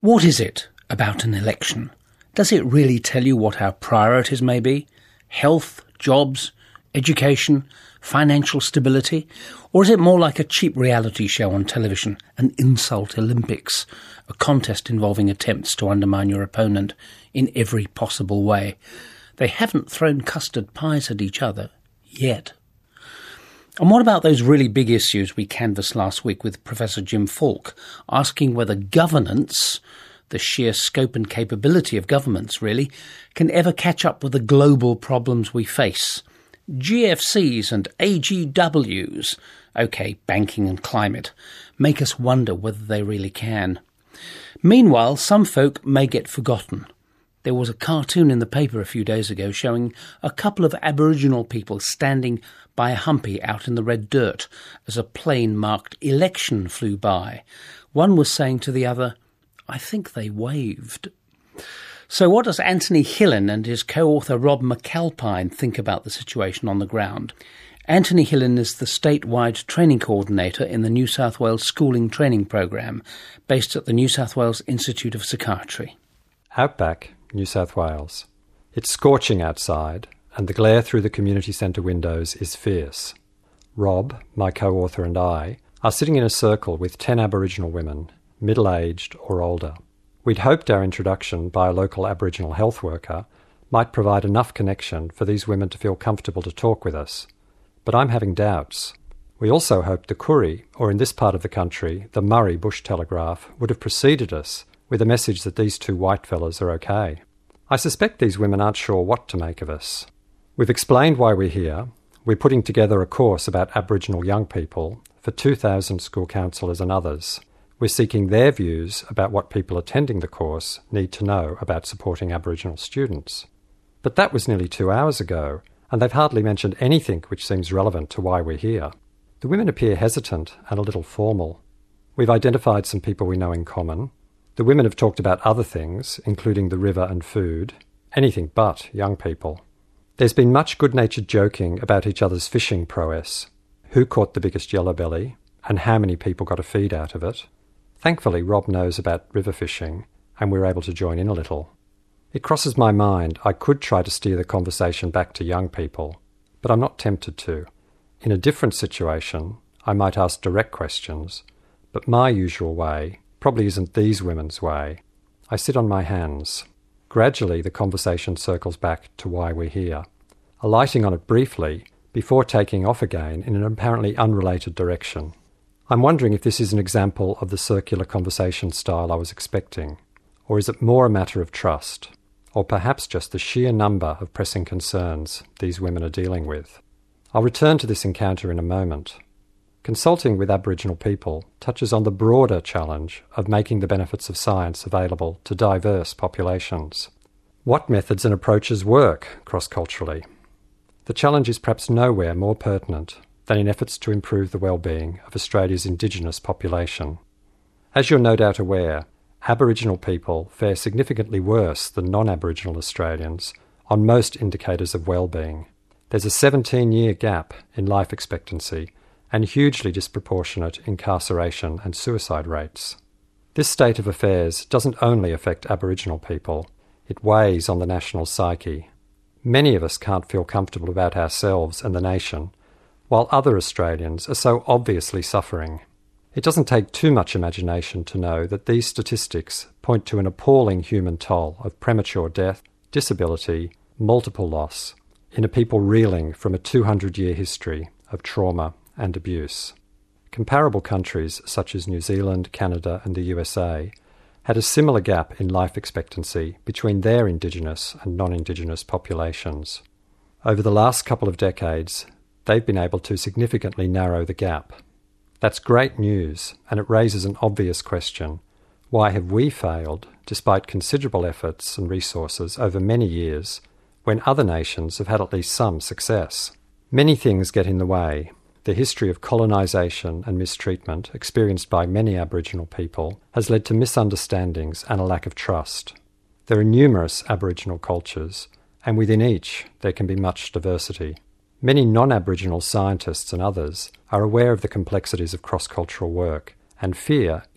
What is it about an election? Does it really tell you what our priorities may be? Health, jobs, education, financial stability? Or is it more like a cheap reality show on television, an insult Olympics, a contest involving attempts to undermine your opponent in every possible way? They haven't thrown custard pies at each other yet. And what about those really big issues we canvassed last week with Professor Jim Falk, asking whether governance, the sheer scope and capability of governments really, can ever catch up with the global problems we face? GFCs and AGWs, okay, banking and climate, make us wonder whether they really can. Meanwhile, some folk may get forgotten. There was a cartoon in the paper a few days ago showing a couple of Aboriginal people standing by a humpy out in the red dirt as a plane marked election flew by. One was saying to the other, "I think they waved." So what does Anthony Hillen and his co-author Rob McAlpine think about the situation on the ground? Anthony Hillen is the statewide training coordinator in the New South Wales Schooling Training Program, based at the New South Wales Institute of Psychiatry. Outback, New South Wales. It's scorching outside, and the glare through the community centre windows is fierce. Rob, my co-author, and I are sitting in a circle with 10 Aboriginal women, middle-aged or older. We'd hoped our introduction by a local Aboriginal health worker might provide enough connection for these women to feel comfortable to talk with us, but I'm having doubts. We also hoped the Koori, or in this part of the country, the Murray Bush Telegraph, would have preceded us with a message that these two white fellas are okay. I suspect these women aren't sure what to make of us. We've explained why we're here. We're putting together a course about Aboriginal young people for 2,000 school counsellors and others. We're seeking their views about what people attending the course need to know about supporting Aboriginal students. But that was nearly 2 hours ago, and they've hardly mentioned anything which seems relevant to why we're here. The women appear hesitant and a little formal. We've identified some people we know in common. The women have talked about other things, including the river and food, anything but young people. There's been much good-natured joking about each other's fishing prowess, who caught the biggest yellowbelly, and how many people got a feed out of it. Thankfully, Rob knows about river fishing, and we're able to join in a little. It crosses my mind I could try to steer the conversation back to young people, but I'm not tempted to. In a different situation, I might ask direct questions, but my usual way probably isn't these women's way. I sit on my hands. Gradually, the conversation circles back to why we're here, alighting on it briefly before taking off again in an apparently unrelated direction. I'm wondering if this is an example of the circular conversation style I was expecting, or is it more a matter of trust, or perhaps just the sheer number of pressing concerns these women are dealing with. I'll return to this encounter in a moment. Consulting with Aboriginal people touches on the broader challenge of making the benefits of science available to diverse populations. What methods and approaches work cross-culturally? The challenge is perhaps nowhere more pertinent than in efforts to improve the well-being of Australia's Indigenous population. As you're no doubt aware, Aboriginal people fare significantly worse than non-Aboriginal Australians on most indicators of well-being. There's a 17-year gap in life expectancy and hugely disproportionate incarceration and suicide rates. This state of affairs doesn't only affect Aboriginal people, it weighs on the national psyche. Many of us can't feel comfortable about ourselves and the nation, while other Australians are so obviously suffering. It doesn't take too much imagination to know that these statistics point to an appalling human toll of premature death, disability, multiple loss, in a people reeling from a 200-year history of trauma and abuse. Comparable countries such as New Zealand, Canada and the USA had a similar gap in life expectancy between their Indigenous and non-Indigenous populations. Over the last couple of decades, they've been able to significantly narrow the gap. That's great news, and it raises an obvious question. Why have we failed, despite considerable efforts and resources over many years, when other nations have had at least some success? Many things get in the way. The history of colonisation and mistreatment experienced by many Aboriginal people has led to misunderstandings and a lack of trust. There are numerous Aboriginal cultures, and within each there can be much diversity. Many non-Aboriginal scientists and others are aware of the complexities of cross-cultural work and fear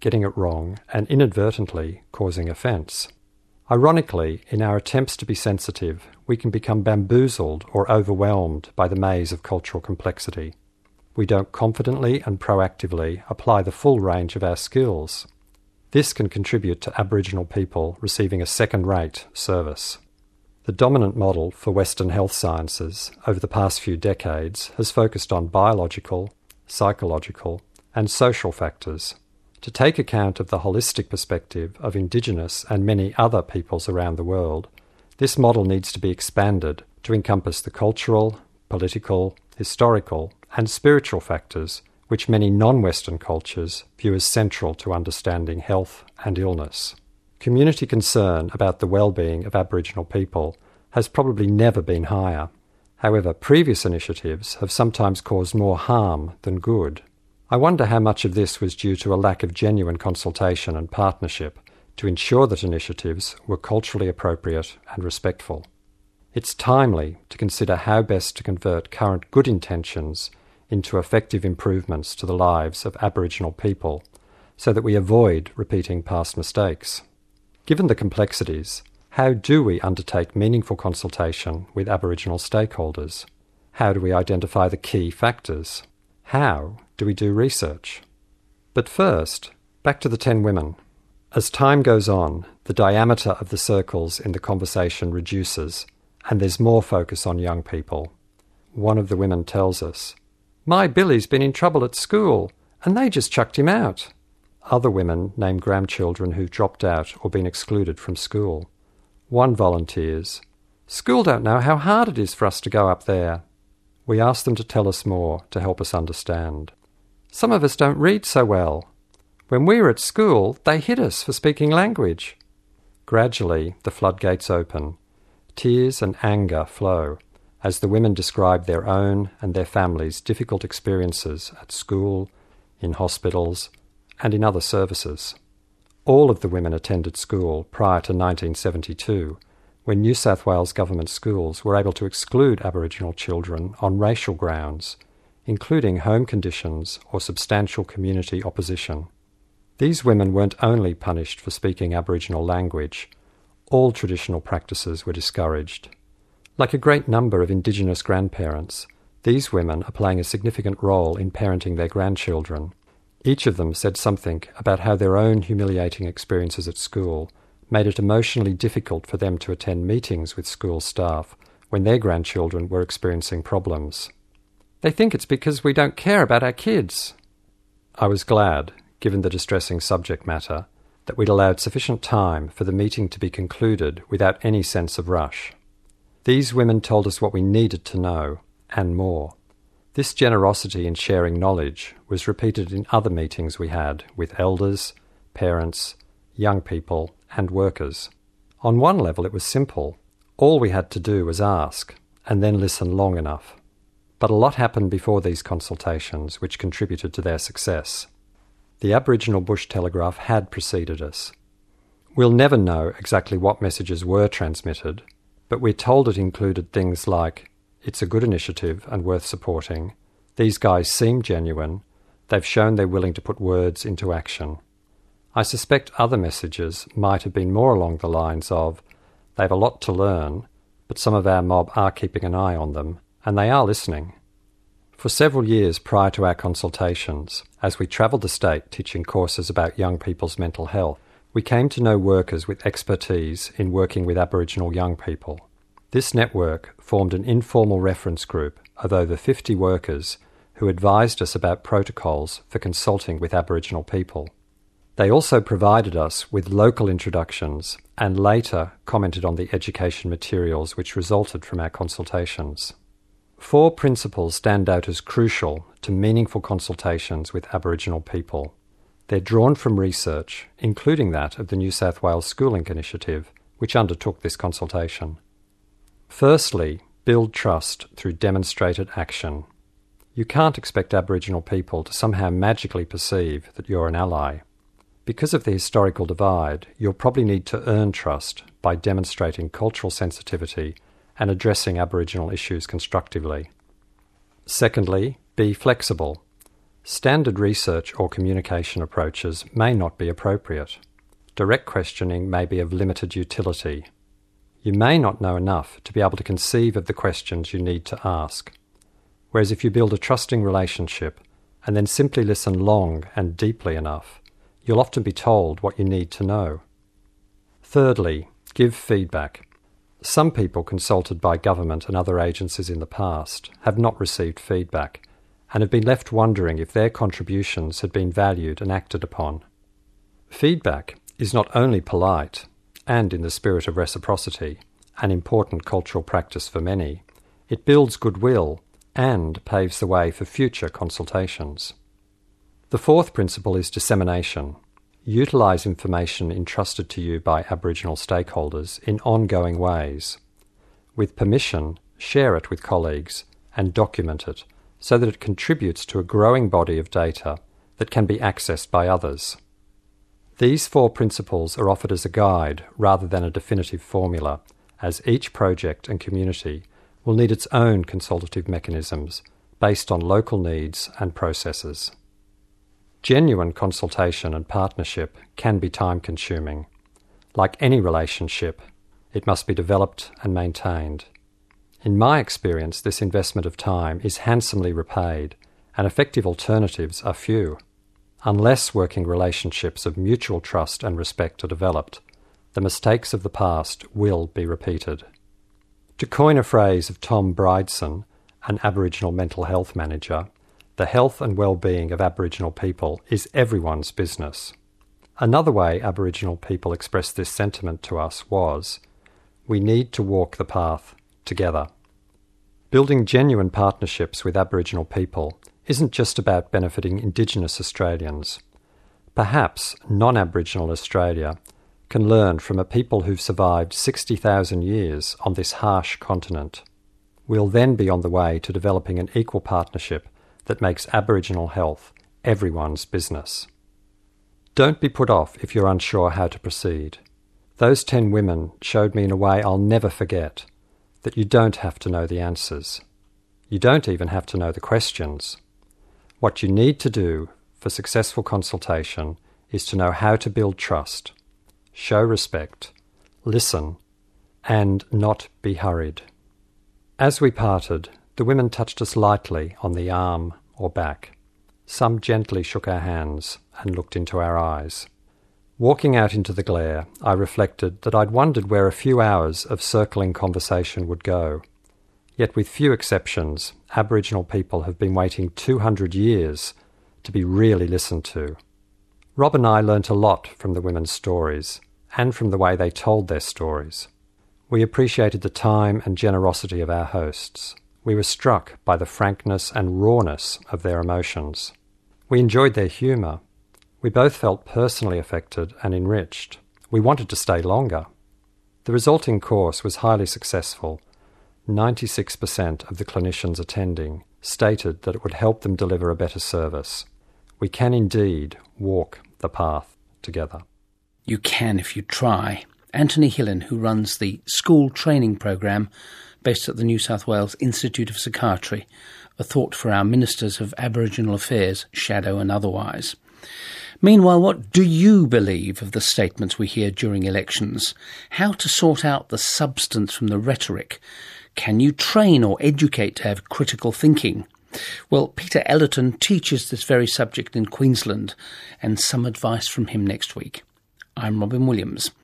getting it wrong, and inadvertently causing offence. Ironically, in our attempts to be sensitive, we can become bamboozled or overwhelmed by the maze of cultural complexity. We don't confidently and proactively apply the full range of our skills. This can contribute to Aboriginal people receiving a second-rate service. The dominant model for Western health sciences over the past few decades has focused on biological, psychological, and social factors. To take account of the holistic perspective of Indigenous and many other peoples around the world, this model needs to be expanded to encompass the cultural, political, historical, and spiritual factors which many non-Western cultures view as central to understanding health and illness. Community concern about the well-being of Aboriginal people has probably never been higher. However, previous initiatives have sometimes caused more harm than good. I wonder how much of this was due to a lack of genuine consultation and partnership to ensure that initiatives were culturally appropriate and respectful. It's timely to consider how best to convert current good intentions into effective improvements to the lives of Aboriginal people so that we avoid repeating past mistakes. Given the complexities, how do we undertake meaningful consultation with Aboriginal stakeholders? How do we identify the key factors? How do we do research? But first, back to the 10 women. As time goes on, the diameter of the circles in the conversation reduces, and there's more focus on young people. One of the women tells us, "My Billy's been in trouble at school, and they just chucked him out." Other women name grandchildren who've dropped out or been excluded from school. One volunteers, "School don't know how hard it is for us to go up there." We ask them to tell us more to help us understand. "Some of us don't read so well. When we were at school, they hit us for speaking language." Gradually, the floodgates open. Tears and anger flow as the women describe their own and their families' difficult experiences at school, in hospitals, and in other services. All of the women attended school prior to 1972, when New South Wales government schools were able to exclude Aboriginal children on racial grounds, including home conditions or substantial community opposition. These women weren't only punished for speaking Aboriginal language. All traditional practices were discouraged. Like a great number of Indigenous grandparents, these women are playing a significant role in parenting their grandchildren. Each of them said something about how their own humiliating experiences at school made it emotionally difficult for them to attend meetings with school staff when their grandchildren were experiencing problems. "They think it's because we don't care about our kids." I was glad, given the distressing subject matter, that we'd allowed sufficient time for the meeting to be concluded without any sense of rush. These women told us what we needed to know, and more. This generosity in sharing knowledge was repeated in other meetings we had with elders, parents, young people, and workers. On one level it was simple. All we had to do was ask, and then listen long enough. But a lot happened before these consultations which contributed to their success. The Aboriginal Bush Telegraph had preceded us. We'll never know exactly what messages were transmitted, but we're told it included things like, "It's a good initiative and worth supporting," "These guys seem genuine," "They've shown they're willing to put words into action." I suspect other messages might have been more along the lines of, "They have a lot to learn, but some of our mob are keeping an eye on them, and they are listening." For several years prior to our consultations, as we travelled the state teaching courses about young people's mental health, we came to know workers with expertise in working with Aboriginal young people. This network formed an informal reference group of over 50 workers who advised us about protocols for consulting with Aboriginal people. They also provided us with local introductions and later commented on the education materials which resulted from our consultations. 4 principles stand out as crucial to meaningful consultations with Aboriginal people. They're drawn from research, including that of the New South Wales Schooling Initiative, which undertook this consultation. Firstly, build trust through demonstrated action. You can't expect Aboriginal people to somehow magically perceive that you're an ally. Because of the historical divide, you'll probably need to earn trust by demonstrating cultural sensitivity and addressing Aboriginal issues constructively. Secondly, be flexible. Standard research or communication approaches may not be appropriate. Direct questioning may be of limited utility. You may not know enough to be able to conceive of the questions you need to ask. Whereas if you build a trusting relationship and then simply listen long and deeply enough, you'll often be told what you need to know. Thirdly, give feedback. Some people consulted by government and other agencies in the past have not received feedback and have been left wondering if their contributions had been valued and acted upon. Feedback is not only polite, and in the spirit of reciprocity, an important cultural practice for many, it builds goodwill and paves the way for future consultations. The fourth principle is dissemination. Utilise information entrusted to you by Aboriginal stakeholders in ongoing ways. With permission, share it with colleagues and document it so that it contributes to a growing body of data that can be accessed by others. These four principles are offered as a guide rather than a definitive formula, as each project and community will need its own consultative mechanisms based on local needs and processes. Genuine consultation and partnership can be time-consuming. Like any relationship, it must be developed and maintained. In my experience, this investment of time is handsomely repaid, and effective alternatives are few. Unless working relationships of mutual trust and respect are developed, the mistakes of the past will be repeated. To coin a phrase of Tom Brideson, an Aboriginal mental health manager, the health and well-being of Aboriginal people is everyone's business. Another way Aboriginal people expressed this sentiment to us was, we need to walk the path together. Building genuine partnerships with Aboriginal people isn't just about benefiting Indigenous Australians. Perhaps non-Aboriginal Australia can learn from a people who've survived 60,000 years on this harsh continent. We'll then be on the way to developing an equal partnership that makes Aboriginal health everyone's business. Don't be put off if you're unsure how to proceed. Those 10 women showed me in a way I'll never forget that you don't have to know the answers. You don't even have to know the questions. What you need to do for successful consultation is to know how to build trust, show respect, listen, and not be hurried. As we parted, the women touched us lightly on the arm or back. Some gently shook our hands and looked into our eyes. Walking out into the glare, I reflected that I'd wondered where a few hours of circling conversation would go. Yet with few exceptions, Aboriginal people have been waiting 200 years to be really listened to. Rob and I learnt a lot from the women's stories, and from the way they told their stories. We appreciated the time and generosity of our hosts. We were struck by the frankness and rawness of their emotions. We enjoyed their humour. We both felt personally affected and enriched. We wanted to stay longer. The resulting course was highly successful. 96% of the clinicians attending stated that it would help them deliver a better service. We can indeed walk the path together. You can if you try. Anthony Hillen, who runs the school training programme based at the New South Wales Institute of Psychiatry, a thought for our Ministers of Aboriginal Affairs, shadow and otherwise. Meanwhile, what do you believe of the statements we hear during elections? How to sort out the substance from the rhetoric? Can you train or educate to have critical thinking? Well, Peter Ellerton teaches this very subject in Queensland, and some advice from him next week. I'm Robin Williams.